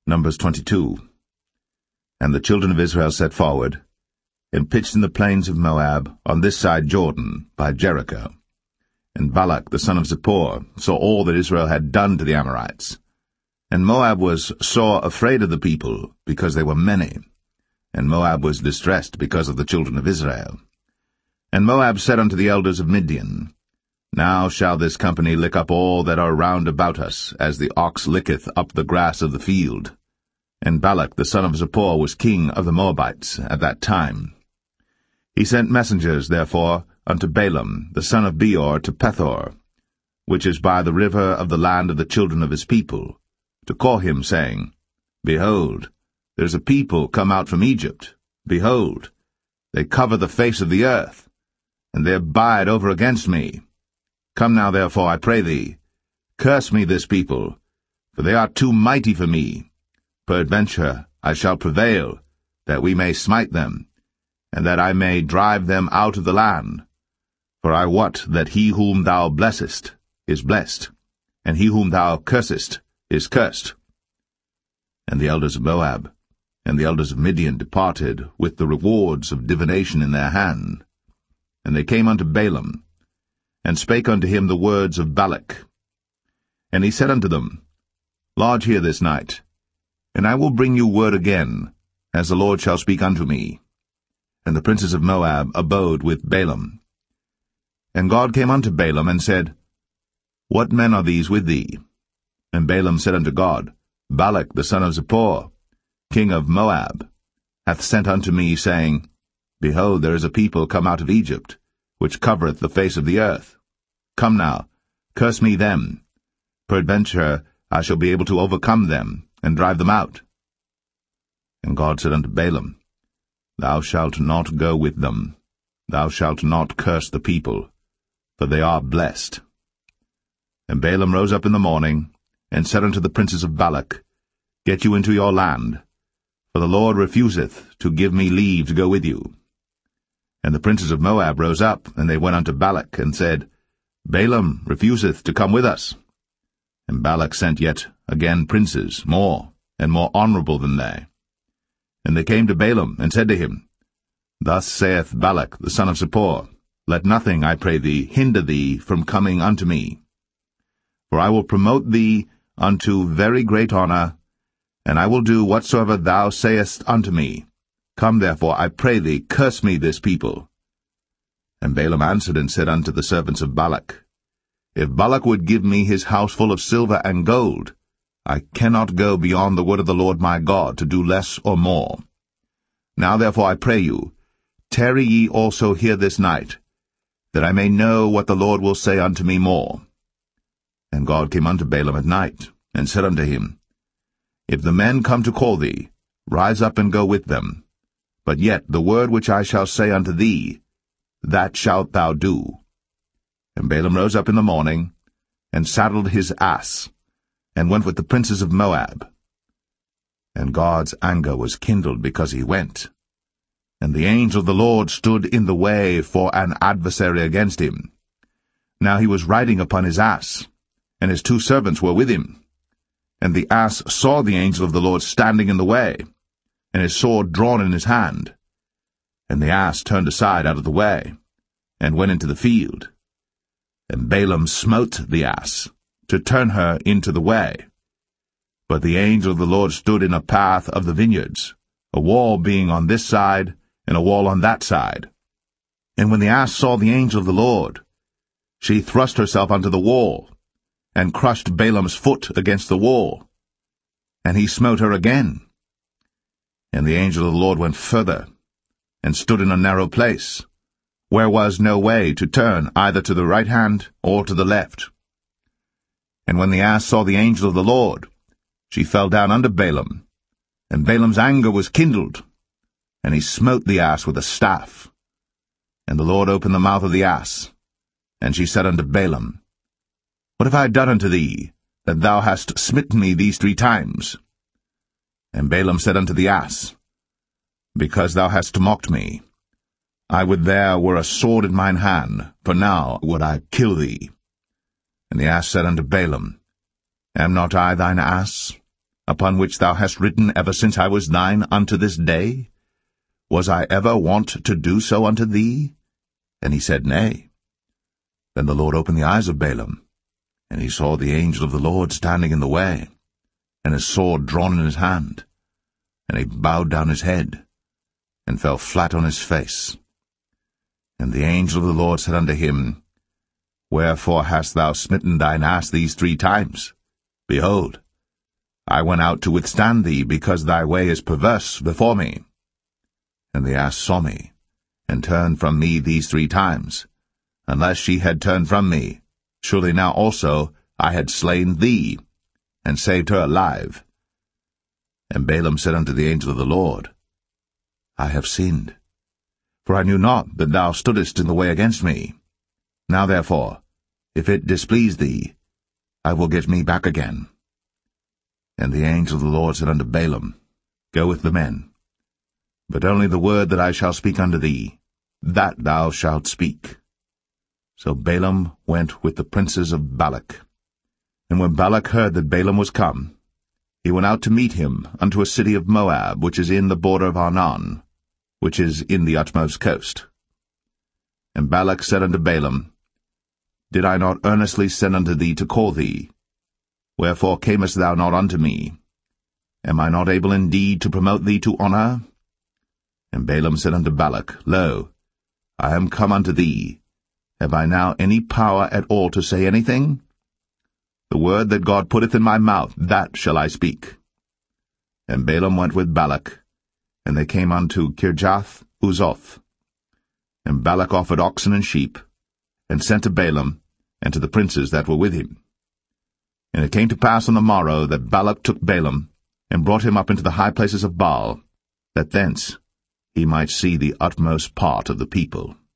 Numbers 22. And the children of Israel set forward, and pitched in the plains of Moab, on this side Jordan, by Jericho. And Balak the son of Zippor saw all that Israel had done to the Amorites. And Moab was sore afraid of the people, because they were many. And Moab was distressed because of the children of Israel. And Moab said unto the elders of Midian, Now shall this company lick up all that are round about us, as the ox licketh up the grass of the field. And Balak the son of Zippor was king of the Moabites at that time. He sent messengers, therefore, unto Balaam the son of Beor to Pethor, which is by the river of the land of the children of his people, to call him, saying, Behold, there is a people come out from Egypt. Behold, they cover the face of the earth, and they abide over against me. Come now, therefore, I pray thee, curse me this people, for they are too mighty for me. Peradventure I shall prevail, that we may smite them, and that I may drive them out of the land. For I wot that he whom thou blessest is blessed, and he whom thou cursest is cursed. And the elders of Moab and the elders of Midian departed with the rewards of divination in their hand. And they came unto Balaam, and spake unto him the words of Balak. And he said unto them, Lodge here this night, and I will bring you word again, as the Lord shall speak unto me. And the princes of Moab abode with Balaam. And God came unto Balaam, and said, What men are these with thee? And Balaam said unto God, Balak the son of Zippor, king of Moab, hath sent unto me, saying, Behold, there is a people come out of Egypt, which covereth the face of the earth. Come now, curse me them. Peradventure I shall be able to overcome them, and drive them out. And God said unto Balaam, Thou shalt not go with them. Thou shalt not curse the people, for they are blessed. And Balaam rose up in the morning, and said unto the princes of Balak, Get you into your land, for the Lord refuseth to give me leave to go with you. And the princes of Moab rose up, and they went unto Balak, and said, Balaam refuseth to come with us. And Balak sent yet again princes, more and more honorable than they. And they came to Balaam, and said to him, Thus saith Balak the son of Zippor, Let nothing, I pray thee, hinder thee from coming unto me. For I will promote thee unto very great honor, and I will do whatsoever thou sayest unto me. Come therefore, I pray thee, curse me this people. And Balaam answered and said unto the servants of Balak, If Balak would give me his house full of silver and gold, I cannot go beyond the word of the Lord my God to do less or more. Now therefore I pray you, tarry ye also here this night, that I may know what the Lord will say unto me more. And God came unto Balaam at night, and said unto him, If the men come to call thee, rise up and go with them. But yet the word which I shall say unto thee, that shalt thou do. And Balaam rose up in the morning, and saddled his ass, and went with the princes of Moab. And God's anger was kindled because he went. And the angel of the Lord stood in the way for an adversary against him. Now he was riding upon his ass, and his 2 servants were with him. And the ass saw the angel of the Lord standing in the way, and his sword drawn in his hand. And the ass turned aside out of the way, and went into the field. And Balaam smote the ass, to turn her into the way. But the angel of the Lord stood in a path of the vineyards, a wall being on this side, and a wall on that side. And when the ass saw the angel of the Lord, she thrust herself unto the wall, and crushed Balaam's foot against the wall. And he smote her again. And the angel of the Lord went further, and stood in a narrow place, where was no way to turn either to the right hand or to the left. And when the ass saw the angel of the Lord, she fell down under Balaam, and Balaam's anger was kindled, and he smote the ass with a staff. And the Lord opened the mouth of the ass, and she said unto Balaam, What have I done unto thee, that thou hast smitten me these 3 times? And Balaam said unto the ass, Because thou hast mocked me, I would there were a sword in mine hand, for now would I kill thee. And the ass said unto Balaam, Am not I thine ass? upon which thou hast written ever since I was 9 unto this day? Was I ever wont to do so unto thee? And he said, Nay. Then the Lord opened the eyes of Balaam, and he saw the angel of the Lord standing in the way, and his sword drawn in his hand. And he bowed down his head, and fell flat on his face. And the angel of the Lord said unto him, Wherefore hast thou smitten thine ass these 3 times? Behold, I went out to withstand thee, because thy way is perverse before me. And the ass saw me, and turned from me these 3 times. Unless she had turned from me, surely now also I had slain thee, and saved her alive. And Balaam said unto the angel of the Lord, I have sinned, for I knew not that thou stoodest in the way against me. Now therefore, if it displease thee, I will get me back again. And the angel of the Lord said unto Balaam, Go with the men, but only the word that I shall speak unto thee, that thou shalt speak. So Balaam went with the princes of Balak. And when Balak heard that Balaam was come, he went out to meet him unto a city of Moab, which is in the border of Arnon, which is in the utmost coast. And Balak said unto Balaam, Did I not earnestly send unto thee to call thee? Wherefore camest thou not unto me? Am I not able indeed to promote thee to honour? And Balaam said unto Balak, Lo, I am come unto thee. Have I now any power at all to say anything? The word that God putteth in my mouth, that shall I speak. And Balaam went with Balak, and they came unto Kirjath-Uzoth. And Balak offered oxen and sheep, and sent to Balaam, and to the princes that were with him. And it came to pass on the morrow that Balak took Balaam, and brought him up into the high places of Baal, that thence he might see the utmost part of the people.